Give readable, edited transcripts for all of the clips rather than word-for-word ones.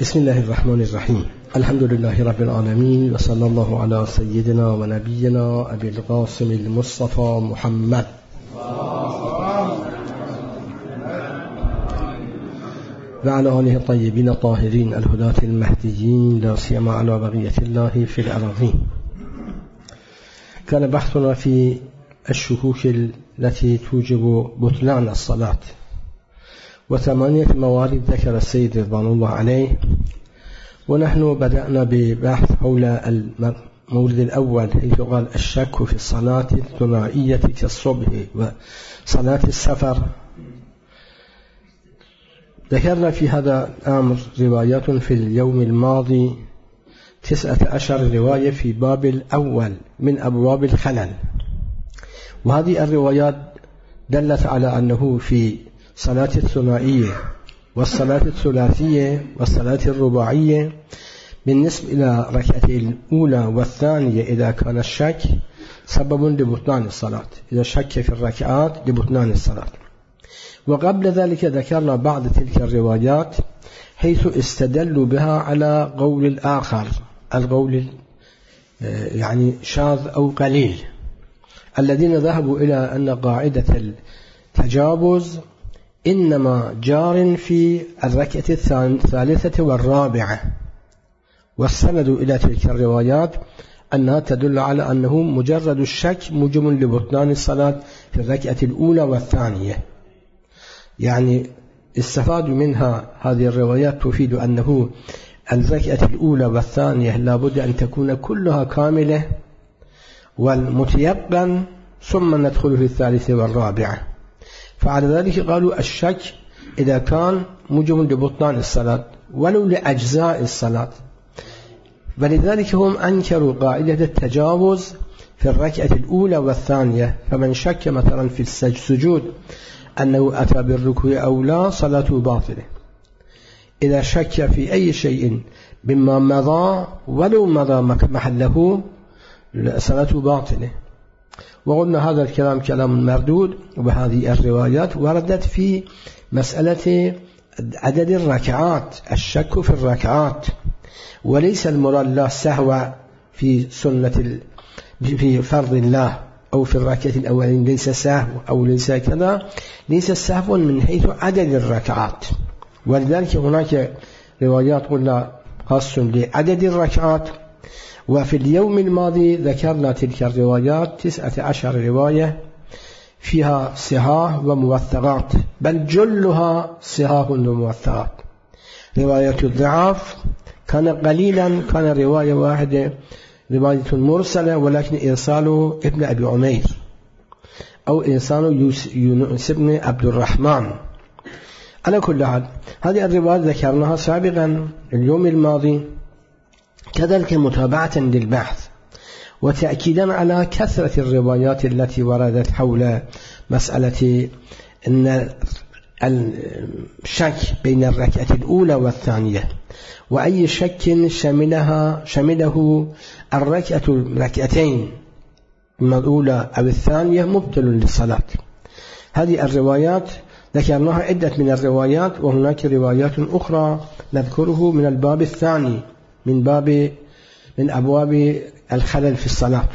بسم الله الرحمن الرحيم. الحمد لله رب العالمين، وصلى الله على سيدنا ونبينا أبي القاسم المصطفى محمد وعلى آله الطيبين الطاهرين الهداة المهديين، لا سيما على بقية الله في الأراضين. كان بحثنا في الشكوك التي توجب بطلان الصلاة، وثمانية موارد ذكر السيد رضوان الله عليه، ونحن بدأنا ببحث حول المورد الأول، حيث قال الشك في الصلاة الثنائية كالصبح وصلاة السفر. ذكرنا في هذا الأمر روايات في اليوم الماضي 19 رواية في باب الأول من أبواب الخلل، وهذه الروايات دلت على أنه في صلاة الثنائية والصلاة الثلاثية والصلاة الرباعية بالنسبة إلى ركعتي الأولى والثانية إذا كان الشك سبب لبطلان الصلاة، إذا شك في الركعات لبطلان الصلاة. وقبل ذلك ذكرنا بعض تلك الروايات حيث استدلوا بها على قول الآخر، القول يعني شاذ أو قليل، الذين ذهبوا إلى أن قاعدة التجاوز إنما جار في الركعة الثالثة والرابعة، واستندوا إلى تلك الروايات أنها تدل على أنه مجرد الشك موجب لبطلان الصلاة في الركعة الأولى والثانية. يعني استفادوا منها هذه الروايات تفيد أنه الركعة الأولى والثانية لابد أن تكون كلها كاملة والمتيقن، ثم ندخل في الثالثة والرابعة. فعلى ذلك قالوا الشك إذا كان موجب لبطلان الصلاة ولو لأجزاء الصلاة، ولذلك هم أنكروا قاعدة التجاوز في الركعة الأولى والثانية. فمن شك مثلا في السجود أنه أتى بالركوع أو لا صلاته باطلة. إذا شك في أي شيء مما مضى ولو مضى محله صلاته باطلة. وقلنا هذا الكلام كلام مردود، وهذه الروايات وردت في مسألة عدد الركعات، الشك في الركعات، وليس المراد لا سهو في سنة في فرض الله أو في الركعة الأولين، ليس سهو أو ليس كذا، ليس سهو من حيث عدد الركعات. ولذلك هناك روايات قلنا خاص لعدد الركعات. وفي اليوم الماضي ذكرنا تلك الروايات 19 رواية فيها صحاح وموثقات، بل جلها صحاح وموثقات. رواية الضعاف كان قليلا، كان رواية واحدة رواية مرسلة ولكن إرساله ابن أبي عمير أو إرساله يونس بن عبد الرحمن. على كل حال هذه الروايات ذكرناها سابقا اليوم الماضي، كذلك متابعة للبحث وتأكيدا على كثرة الروايات التي وردت حول مسألة أن الشك بين الركعة الأولى والثانية، وأي شك شمله الركعتين الأولى أو الثانية مبطل للصلاة. هذه الروايات ذكرناها عدة من الروايات، وهناك روايات أخرى نذكره من الباب الثاني من أبواب الخلل في الصلاة.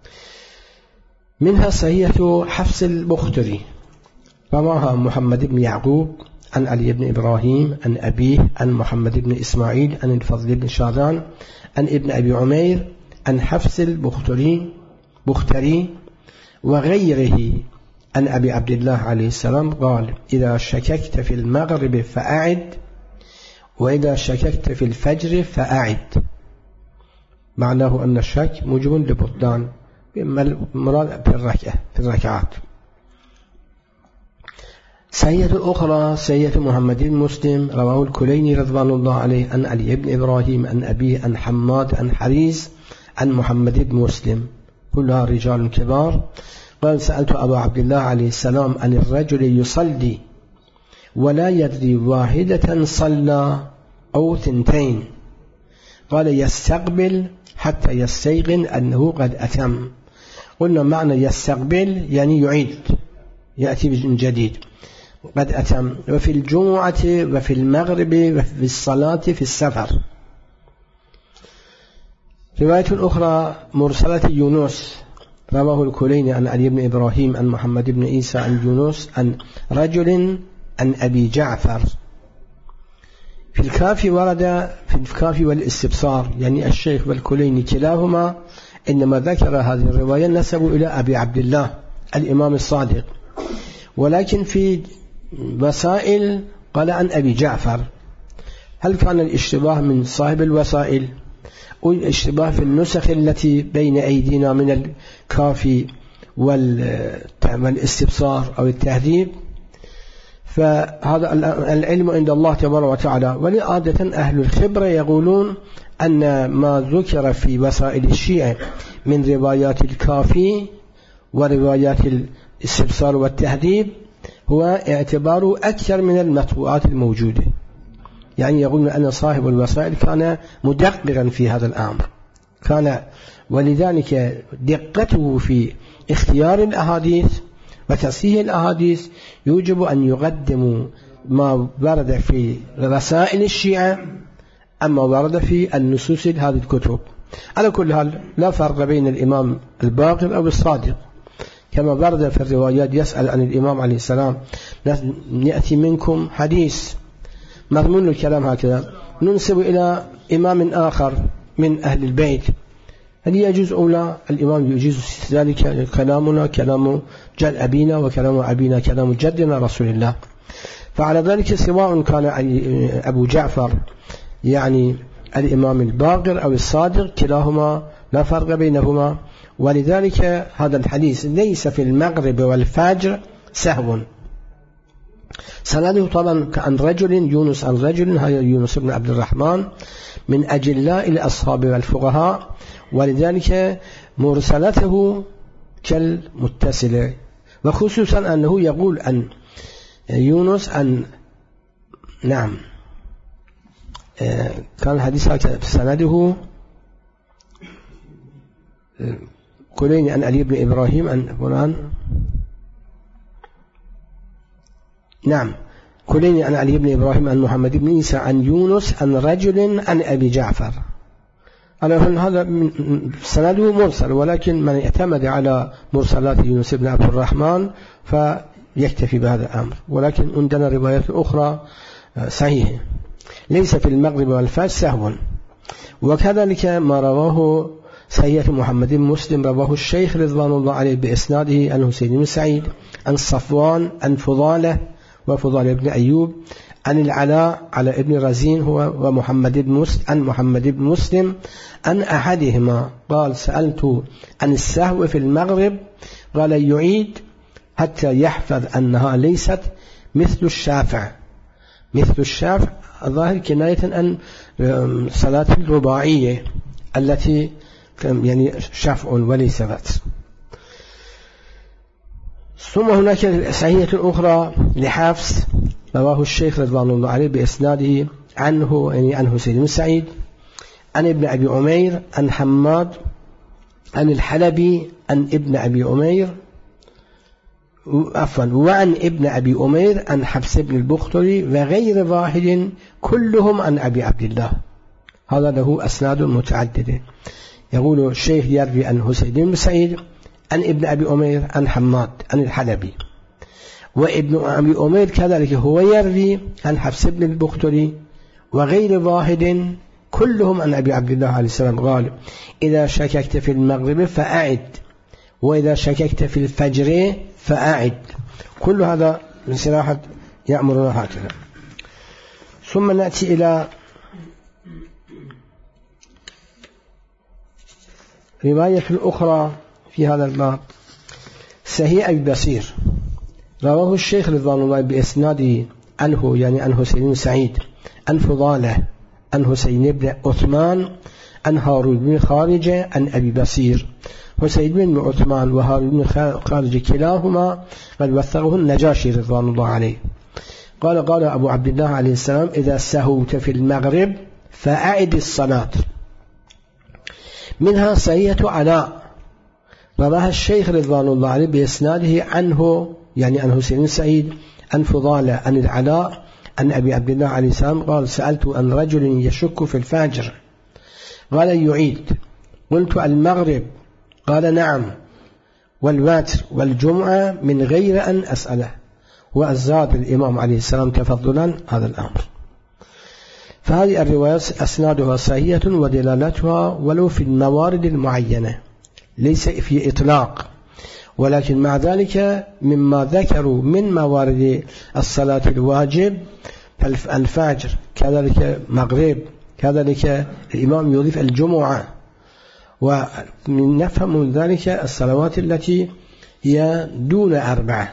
منها صحيحة حفص البختري، رواها محمد بن يعقوب عن علي بن إبراهيم عن أبيه عن محمد بن إسماعيل عن الفضل بن شاذان عن ابن أبي عمير عن حفص البختري وغيره عن أبي عبد الله عليه السلام قال: إذا شككت في المغرب فأعد، وإذا شككت في الفجر فأعد. معناه أن الشك موجب لبطلان المراد في الركعات. سيئة أخرى سيئة محمد بن مسلم، رواه الكليني رضوان الله عليه عن علي بن إبراهيم عن أبيه عن حماد عن حريز عن محمد بن مسلم، كلها رجال كبار. قال: سألت أبا عبد الله عليه السلام عن الرجل يصلي ولا يدري واحدة صلى أو ثنتين، قال: يستقبل حتى يستيقن أنه قد أتم. قلنا معنى يستقبل يعني يعيد، يأتي من جديد. قد أتم، وفي الجمعة وفي المغرب وفي الصلاة في السفر. رواية أخرى مرسلة يونس رواه الكليني عن علي بن إبراهيم عن محمد بن عيسى عن يونس عن رجل عن أبي جعفر. في الكافي ورد في الكافي والاستبصار، يعني الشيخ والكليني كلاهما إنما ذكر هذه الرواية نسبوا إلى أبي عبد الله الإمام الصادق، ولكن في وسائل قال عن أبي جعفر. هل كان الاشتباه من صاحب الوسائل أو الاشتباه في النسخ التي بين أيدينا من الكافي والاستبصار أو التهذيب؟ فهذا العلم عند الله تبارك وتعالى. ولعادة أهل الخبرة يقولون أن ما ذكر في وسائل الشيعة من روايات الكافي وروايات الاستبصار والتهذيب هو اعتباره أكثر من المطبوعات الموجودة، يعني يقولون أن صاحب الوسائل كان مدققا في هذا الأمر، كان ولذلك دقته في اختيار الأحاديث وتصحيح الأحاديث يوجب أن يقدم ما ورد في رسائل الشيعة أما ورد في النصوص هذه الكتب. على كل حال لا فرق بين الإمام الباقر أو الصادق، كما ورد في الروايات يسأل عن الإمام عليه السلام يأتي منكم حديث مضمون الكلام هكذا ننسب إلى إمام آخر من أهل البيت، هل يجوز أو لا؟ الإمام يجوز ذلك، كلامنا كلام جد أبينا وكلام أبينا كلام جدنا رسول الله. فعلى ذلك سواء كان أبو جعفر يعني الإمام الباقر أو الصادق كلاهما لا فرق بينهما. ولذلك هذا الحديث ليس في المغرب والفجر سهو. سنده طبعا عن رجل يونس عن رجل، هذا يونس بن عبد الرحمن من أجلاء الأصحاب والفقهاء، ولذلك مرسلته كالمتصلة، وخصوصا أنه يقول أن يونس أن نعم كان الحديث سنده كليني عن علي بن إبراهيم عن فلان، نعم كليني عن علي بن إبراهيم عن محمد بن عيسى عن يونس عن رجل عن أبي جعفر. على هذا سنده مرسل، ولكن من اعتمد على مرسلات يونس بن عبد الرحمن فيكتفي بهذا الأمر. ولكن عندنا روايات أخرى صحيحة ليس في المغرب والفجر سهو. وكذلك ما رواه صحيح محمد بن مسلم رواه الشيخ رضوان الله عليه بإسناده عن حسين بن سعيد عن صفوان عن فضالة وفضالة بن أيوب عن العلاء على ابن رزين هو ومحمد بن مسلم عن محمد بن مسلم عن أحدهما قال سألت عن السهو في المغرب قال يعيد حتى يحفظ أنها ليست مثل الشافع. مثل الشافع الظاهر كناية عن صلاة الرباعية التي يعني شفع وليس وتر. ثم هناك صحيحة أخرى لحفص رواه الشيخ رضوان الله عليه بإسناده عنه يعني عن حسين بن سعيد عن ابن أبي عمير عن حماد عن الحلبي عن ابن أبي عمير وعن ابن أبي عمير عن حفص بن البختري وغير واحد كلهم عن أبي عبد الله. هذا له أسناد متعددة. يقول الشيخ يروي عن حسين بن سعيد عن ابن أبي عمير عن حماد عن الحلبي، وابن أبي عمير كذلك هو يروي عن حفص بن البختري وغير واحد كلهم عن أبي عبد الله عليه السلام قال إذا شككت في المغرب فأعد وإذا شككت في الفجر فأعد. كل هذا من صراحة يأمرنا هكذا. ثم نأتي إلى رواية الأخرى في هذا الباب صحيح أبي بصير رواه الشيخ رضوان الله بإسناده عنه يعني عن حسين بن سعيد عن فضالة عن حسين بن عثمان عن هارون بن خارجة عن أبي بصير. حسين بن عثمان وهارون بن خارجة كلاهما قد وثقه النجاشي رضوان الله عليه. قال أبو عبد الله عليه السلام إذا سهوت في المغرب فأعد الصلاة. منها صحيحة علاء رواها الشيخ رضوان الله عليه بإسناده عنه يعني عن حسين بن سعيد عن فضالة عن العلاء عن أبي عبد الله عليه السلام قال سألت عن رجل يشك في الفجر قال يعيد، قلت المغرب قال نعم، والوتر والجمعة من غير أن أسأله، وأزاد الإمام عليه السلام تفضلا هذا الأمر. فهذه الروايات أسنادها صحيحة ودلالتها ولو في الموارد المعينة ليس في إطلاق، ولكن مع ذلك مما ذكروا من موارد الصلاة الواجب الفجر كذلك مغرب كذلك الإمام يضيف الجمعة، ونفهم من ذلك الصلوات التي هي دون 4.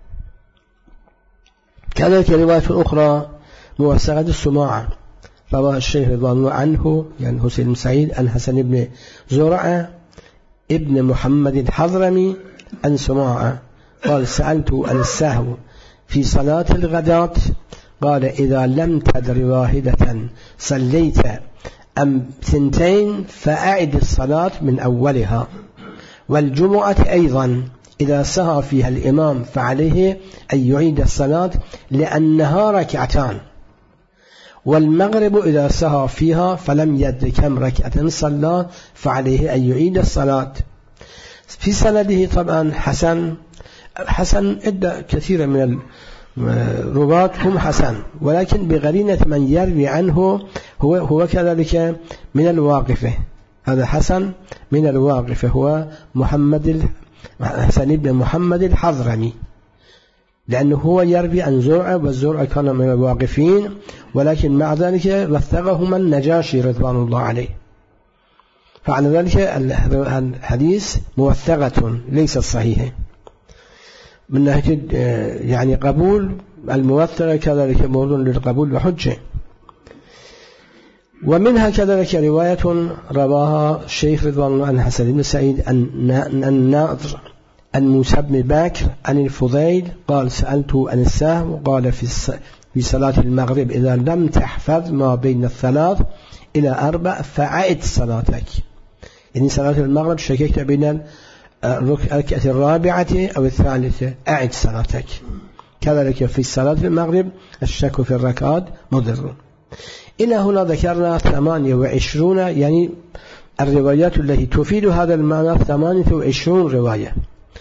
كذلك رواية أخرى موثقة السماعة رواه الشيخ رضوان الله عنه يعني حسين بن سعيد عن حسن بن زرعة ابن محمد الحضرمي عن سماعة قال سألت عن السهو في صلاة الغداة قال إذا لم تدر واحدة صليت أم 2 فأعد الصلاة من أولها، والجمعة أيضا إذا سهى فيها الإمام فعليه أن يعيد الصلاة لأنها 2، والمغرب إذا سهى فيها فلم يدر كم ركعة صلى فعليه أن يعيد الصلاة. في سنده طبعا حسن عدة كثيرة من الرواة هم حسن، ولكن بقرينة من يروي عنه هو كذلك من الواقفة، هذا حسن من الواقفة هو حسن بن محمد الحضرمي، لأنه هو يروي عن زرعة والزرعة كان من الواقفين، ولكن مع ذلك وثقهما النجاشي رضوان الله عليه، فعلى ذلك الحديث موثقة ليست صحيحة من ناحية يعني قبول الموثقة، كذلك موضوع للقبول وحجة. ومنها كذلك رواية رواها الشيخ رضوان الله عن حسن بن سعيد الناظر عن موسى بن بكر عن الفضيل قال سألت عن السهو قال في صلاة المغرب إذا لم تحفظ ما بين 3 إلى 4 فأعد صلاتك، يعني صلاة المغرب شككت بين الركعة الرابعة أو الثالثة أعد صلاتك. كذلك في صلاة المغرب الشك في الركعات مضر. إلى هنا ذكرنا 28 يعني الروايات التي تفيد هذا المعنى 28 رواية،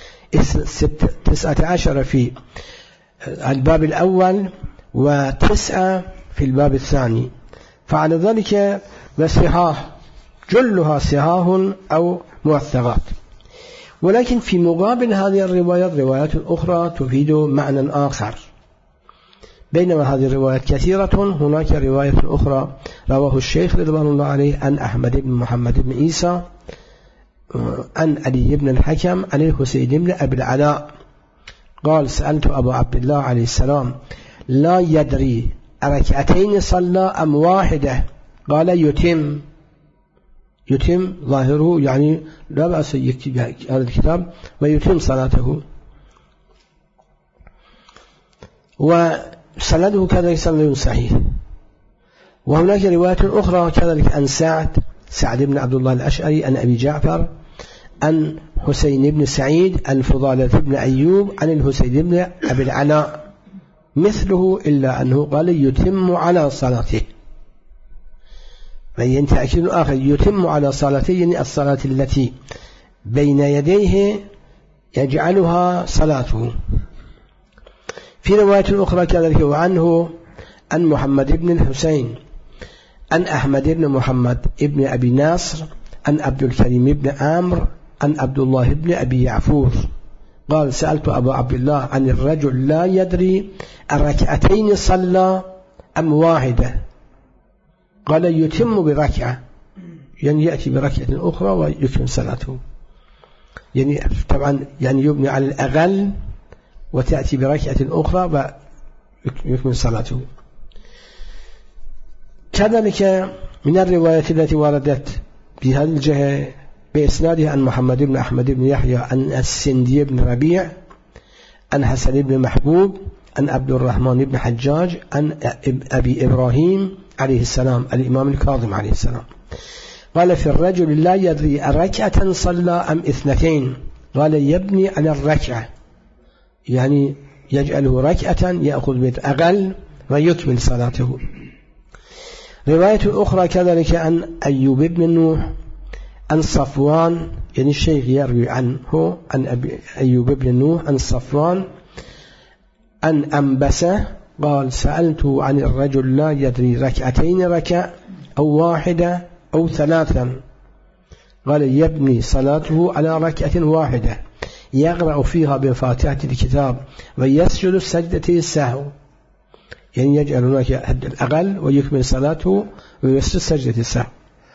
19 في الباب الأول و9 في الباب الثاني، فعلى ذلك والصحاح جلها صحاح أو موثقات. ولكن في مقابل هذه الروايات روايات أخرى تفيد معنى آخر، بينما هذه الروايات كثيرة. هناك رواية أخرى رواه الشيخ رضوان الله عليه عن أحمد بن محمد بن عيسى عن علي بن الحكم عن الحسين بن أبي العلاء قال سألت أبو عبد الله عليه السلام لا يدري 2 صلى أم 1 قال يتم ظاهره يعني لا بأس يكتب هذا الكتاب ويتم صلاته. وسنده كذلك سند صحيح. وهناك رواية أخرى كذلك عن سعد بن عبد الله الأشعري عن أبي جعفر عن حسين بن سعيد عن فضالة بن أيوب عن الحسين بن أبي العلاء مثله إلا أنه قال يتم على صلاته، فإن تأكيد آخر يتم على صلاته يعني الصلاة التي بين يديه يجعلها صلاته. في رواية أخرى كذلك وعنه عن محمد بن الحسين عن أحمد بن محمد بن أبي ناصر عن عبد الكريم بن عامر عن عبد الله بن أبي يعفور قال سألت أبو عبد الله عن الرجل لا يدري 2 صلى أم 1 قال يتم بركعة، يعني يأتي بركعة أخرى ويتم صلاته، يعني طبعا يعني يبني على الأقل وتأتي بركعة أخرى ويكمل صلاته. كذلك من الروايات التي وردت في هذه الجهة بإسنادها عن محمد بن أحمد بن يحيى عن السندي بن ربيع عن حسن بن محبوب عن عبد الرحمن بن حجاج عن أبي إبراهيم عليه السلام الإمام الكاظم عليه السلام قال في الرجل لا يدري 2 صلى أم 2 قال يبني على الركعة، يعني يجعله ركعة يأخذ بالأقل ويكمل صلاته. رواية أخرى كذلك عن أيوب بن نوح عن صفوان، يعني الشيخ يروي عنه عن أيوب بن نوح عن صفوان عن أنبسة قال سألت عن الرجل لا يدري ركعتين ركع أو واحدة أو ثلاثا، قال يبني صلاته على ركعة واحدة يقرأ فيها بفاتحة الكتاب ويسجد السجدة السهو، يعني يجعل هناك الأقل ويكمل صلاته ويسجد سجدة السهو.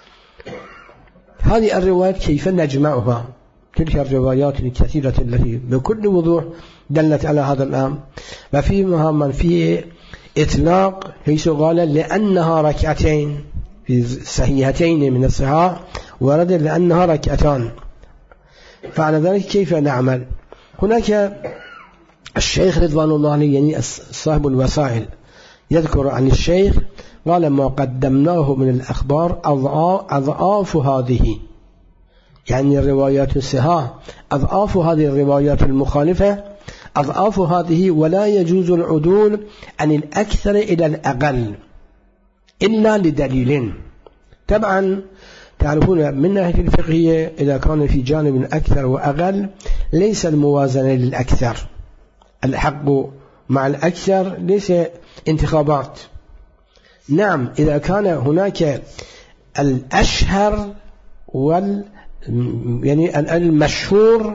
هذه الروايات كيف نجمعها؟ تلك الروايات الكثيرة التي بكل وضوح دلت على هذا الأمر، وفيها من فيه إطلاق حيث قال لأنها ركعتين في صحيحتين من الصحاح، ورد لأنها ركعتان. فعلى ذلك كيف نعمل؟ هناك الشيخ رضوان الله عليه يعني صاحب الوسائل يذكر عن الشيخ قال ما قدمناه من الأخبار أضعاف هذه، يعني الروايات الصحاح أضعاف هذه الروايات المخالفة أضعاف هذه، ولا يجوز العدول عن الأكثر إلى الأقل إلا لدليل. طبعا تعرفون من ناحية الفقهية إذا كان في جانب أكثر وأقل ليس الموازنة للأكثر، الحق مع الأكثر ليس انتخابات. نعم إذا كان هناك الأشهر يعني المشهور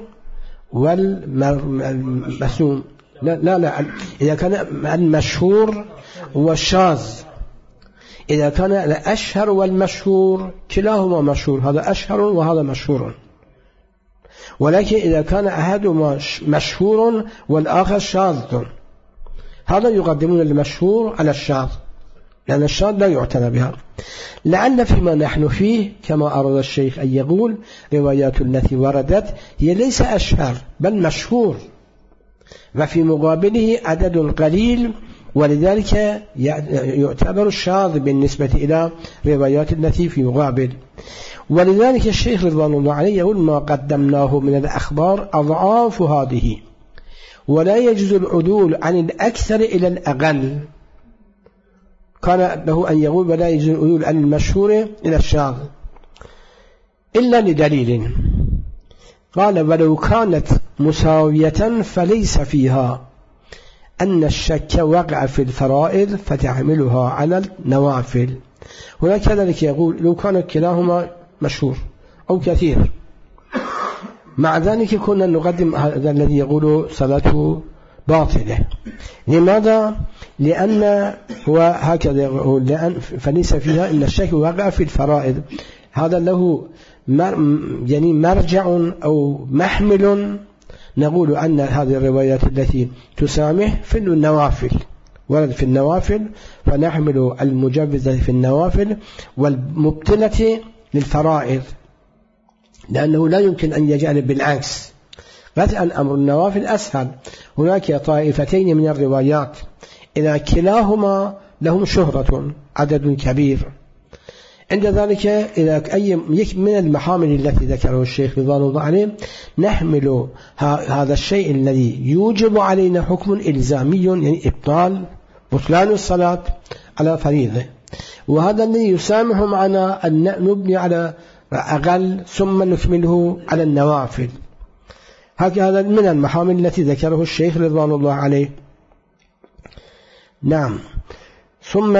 والمسنون، لا إذا كان المشهور والشاذ، إذا كان الأشهر والمشهور كلاهما مشهور، هذا أشهر وهذا مشهور، ولكن إذا كان أحدهما مشهور والآخر شاذ هذا يقدمون المشهور على الشاذ، لأن الشاذ لا يعتنى بها. لعل فيما نحن فيه كما أراد الشيخ أن يقول روايات التي وردت هي ليس أشهر بل مشهور، وفي مقابله عدد قليل، ولذلك يعتبر الشاذ بالنسبة إلى روايات التي في مقابل. ولذلك الشيخ رضوان الله عليه يقول ما قدمناه من الأخبار أضعاف هذه، ولا يجوز العدول عن الأكثر إلى الأقل. كان له أن يقول ولا يجوز العدول عن المشهور إلى الشاذ إلا لدليل. قال ولو كانت مساوية فليس فيها أن الشك وقع في الفرائض فتحملها على النوافل. هنا كذلك يقول لو كان كلاهما مشهور أو كثير، مع ذلك كنا نقدم هذا الذي يقول صلاته باطلة. لماذا؟ لأن هو هكذا يقول لأن فليس فيها إن الشك وقع في الفرائض، هذا له يعني مرجع أو محمل نقول أن هذه الروايات التي تسامح في النوافل ورد في النوافل، فنحمل المجوزة في النوافل والمبطلة للفرائض، لأنه لا يمكن أن يجعل بالعكس. قطعا أمر النوافل أسهل. هناك طائفتين من الروايات إذا كلاهما لهم شهرة عدد كبير، عند ذلك إذا أي من المحامل التي ذكره الشيخ رضوان الله عليه نحمل هذا الشيء الذي يوجب علينا حكم إلزامي، يعني بطلان الصلاة على فريضة، وهذا الذي يسامح معنا أن نبني على أقل ثم نكمله على النوافل. هذا من المحامل التي ذكره الشيخ رضوان الله عليه. نعم ثم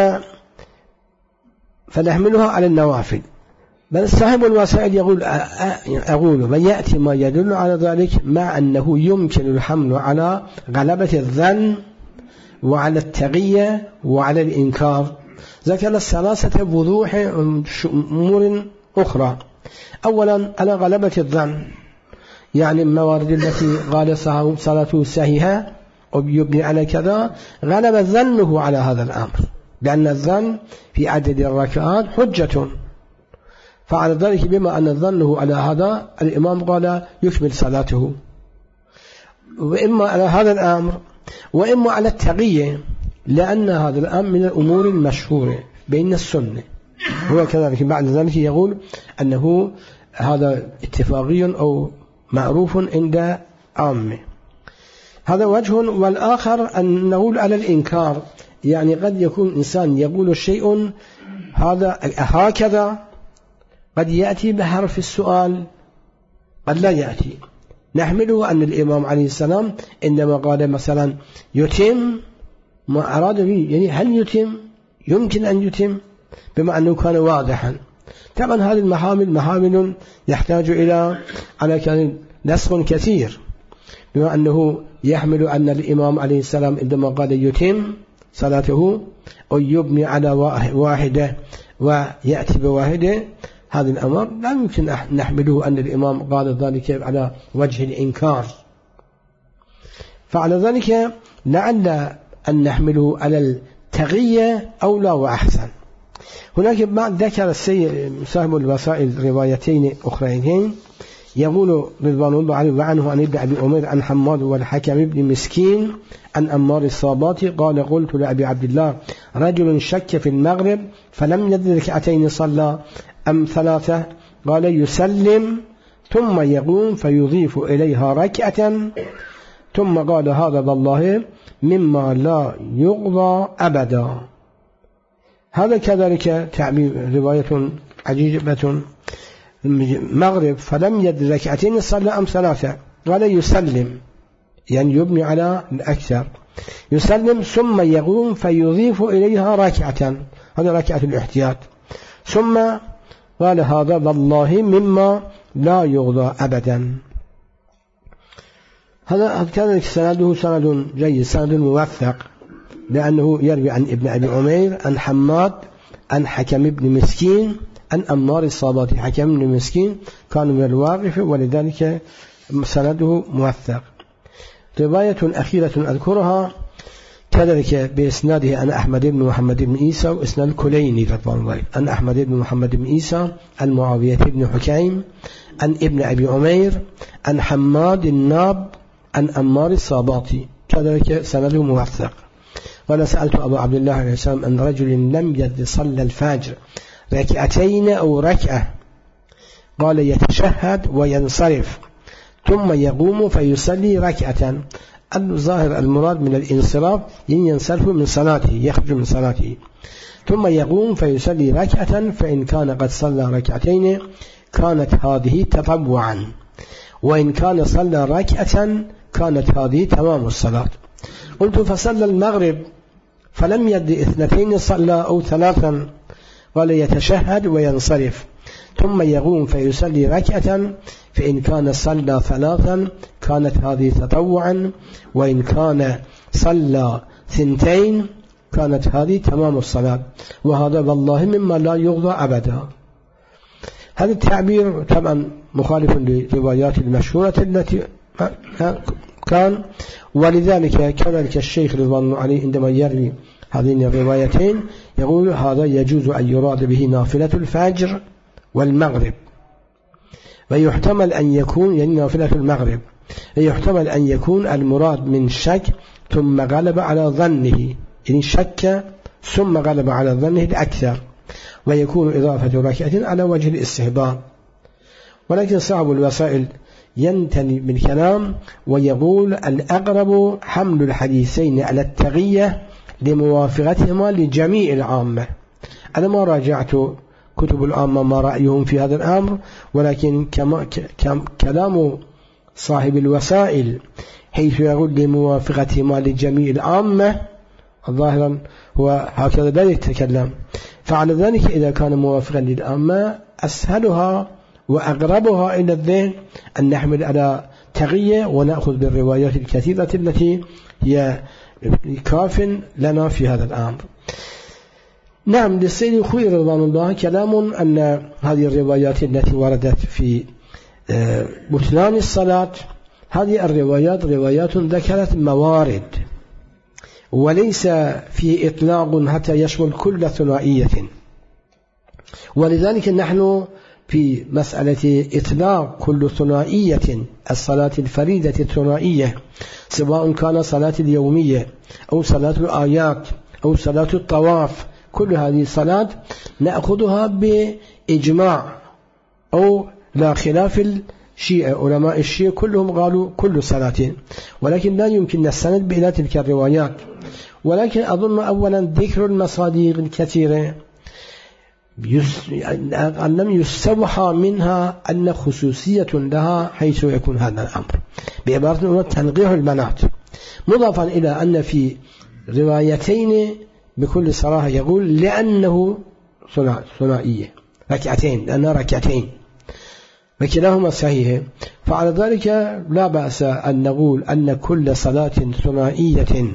فنحملها على النوافل. بل صاحب الوسائل أقول من يأتي ما يدل على ذلك، مع أنه يمكن الحمل على غلبة الظن وعلى التقية وعلى الإنكار. ذكر ثلاثة وضوح أمور أخرى. أولا على غلبة الظن، يعني الموارد التي قال صلاته صحيحة ويبني على كذا غلب ظنه على هذا الأمر، لأن الظن في عدد الركعات حجة، فعلى ذلك بما أن ظنه على هذا الإمام قال يكمل صلاته. وإما على هذا الأمر وإما على التقية، لأن هذا الأمر من الأمور المشهورة بين السنة. هو كذلك بعد ذلك يقول أنه هذا اتفاقي أو معروف عند عامة. هذا وجه. والآخر أن نقول على الإنكار، يعني قد يكون إنسان يقول شيء هذا هكذا، قد يأتي بحرف السؤال قد لا يأتي. نحمله أن الإمام عليه السلام إنما قال مثلا يتم، ما أراد به يعني هل يتم، يمكن أن يتم، بما أنه كان واضحا. طبعا هذه المحامل محامل يحتاج إلى على كان نسخ كثير، بما أنه يحمل أن الإمام عليه السلام عندما قال يتم صلاته أو يبني على واحدة ويأتي بواحدة، هذا الأمر لا يمكن نحمله أن الإمام قال ذلك على وجه الإنكار. فعلى ذلك لعل أن نحمله على التغية أولى وأحسن. هناك بعد ذكر صاحب الوسائل روايتين أخرين، يقول رضوان الله عليه عنه عن ابن أبي أمير عن حماد والحكم بن مسكين عن أمار الصابات قال قلت لأبي عبد الله رجل شك في المغرب فلم يدرك ركعتين صلى أم ثلاثة؟ قال يسلم ثم يقوم فيضيف إليها ركعة، ثم قال هذا والله مما لا يقضى أبدا. هذا كذلك تعبير رواية عجيبة. المغرب فلم يدرك ركعتين صلى أم ثلاثة؟ قال يسلم، يعني يبني على الأكثر، يسلم ثم يقوم فيضيف إليها ركعة، هذا ركعة الاحتياط، ثم قال هذا والله مما لا يغضى أبدا. هذا كذلك سنده سند جيد، سند موثق، لأنه يروي عن ابن أبي عمير عن حماد عن حكم بن مسكين عن أمار الصابات. حكم بن مسكين كان من الواقف، ولذلك سنده موثق. رواية أخيرة أذكرها كذلك بإسناده عن أحمد بن محمد بن عيسى وإسناد الكليني رضوان الله عن أحمد بن محمد بن عيسى عن معاوية بن حكيم عن ابن أبي عمير عن حماد الناب عن أمار الصاباتي، كذلك سنده موثق. قال سألت أبو عبد الله عليه السلام أن رجل لم يصلي الفجر ركعتين أو ركعة، قال يتشهد وينصرف ثم يقوم فيصلي ركعة. الظاهر المراد من الانصراف ينصرف من صلاته، يخرج من صلاته، ثم يقوم فيصلي ركعة، فإن كان قد صلى ركعتين كانت هذه تطوعا، وإن كان صلى ركعة كانت هذه تمام الصلاة. قلت فصلى المغرب فلم يد اثنتين صلى أو ثلاثا؟ قال يتشهد وينصرف ثم يقوم فيصلي ركعة، فإن كان صلى ثلاثا كانت هذه تطوعا، وإن كان صلى ثنتين كانت هذه تمام الصلاة، وهذا والله مما لا يغضى أبدا. هذا التعبير طبعا مخالف للروايات المشهورة التي كان، ولذلك كذلك الشيخ رضوان الله عليه عندما يروي هذين الروايتين يقول هذا يجوز أن يراد به نافلة الفجر والمغرب، ويحتمل أن يكون يعني نافلة المغرب، ويحتمل أن يكون المراد من شك ثم غلب على ظنه، يعني شك ثم غلب على ظنه الأكثر، ويكون إضافة ركعة على وجه الاستحباب. ولكن صاحب الوسائل ينتهي بالكلام ويقول الأقرب حمل الحديثين على التغية لموافقتهما لجميع العامة. أنا ما راجعت كتب العامة ما رأيهم في هذا الأمر، ولكن كلام صاحب الوسائل حيث يقول لموافقتهما لجميع العامة ظاهرا هو هكذا لا يتكلم. فعلى ذلك إذا كان موافقا للعامة أسهلها وأقربها إلى الذهن أن نحمل على تغية ونأخذ بالروايات الكثيرة التي هي كاف لنا في هذا الأمر. نعم، للسيد الخوئي رضوان الله كلام أن هذه الروايات التي وردت في بطلان الصلاة، هذه الروايات روايات ذكرت موارد، وليس في إطلاق حتى يشمل كل ثنائية، ولذلك نحن في مسألة إطلاق كل ثنائية الصلاة الفريدة الثنائية سواء كان صلاة اليومية أو صلاة الآيات أو صلاة الطواف، كل هذه الصلاة نأخذها بإجماع أو لا خلاف شيعة علماء الشيعة كلهم قالوا كل صلاة، ولكن لا يمكن السند بإلى تلك الروايات. ولكن أظن أولا ذكر المصادر الكثيرة لم يستوحى منها أن خصوصية لها حيث يكون هذا الأمر، بعبارة تنقيح المناط، مضافا إلى أن في روايتين بكل صراحة يقول لأنه ثنائية ركعتين، لأنها ركعتين وكلاهما صحيح. فعلى ذلك لا بأس أن نقول أن كل صلاة ثنائية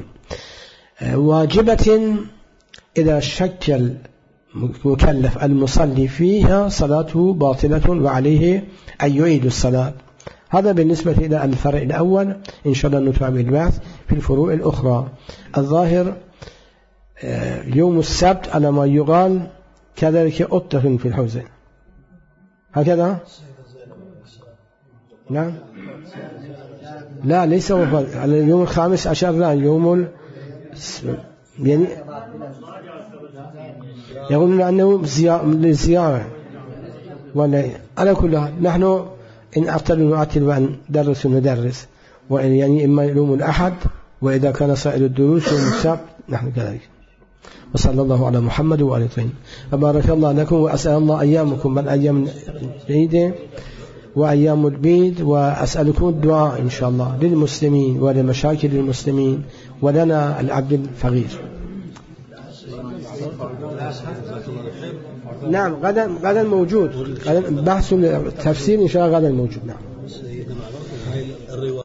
واجبة إذا شك المكلف المصلي فيها صلاته باطلة وعليه أن يعيد الصلاة. هذا بالنسبة إلى الفرع الأول. إن شاء الله نتابع البحث في الفروع الأخرى. الظاهر يوم السبت على ما يقال كذلك أطهر في الحوزة، هكذا؟ نعم، لا ليس على اليوم 15، لا يوم يعني يقولون أنه للزيارة ولا على كل حال. نحن إن أعتلوا نعتل وأن درس ندرس، يعني إما يوم الأحد، وإذا كان سائر الدروس يوم السبت نحن كذلك. وصلى الله على محمد وآله الطاهرين. وبارك الله لكم، وأسأل الله أيامكم من أيام العيد وأيام البيد، وأسألكم الدعاء إن شاء الله للمسلمين ولمشاكل المسلمين ولنا العبد الفقير. نعم غدا موجود، بحث التفسير إن شاء الله غدا موجود. نعم.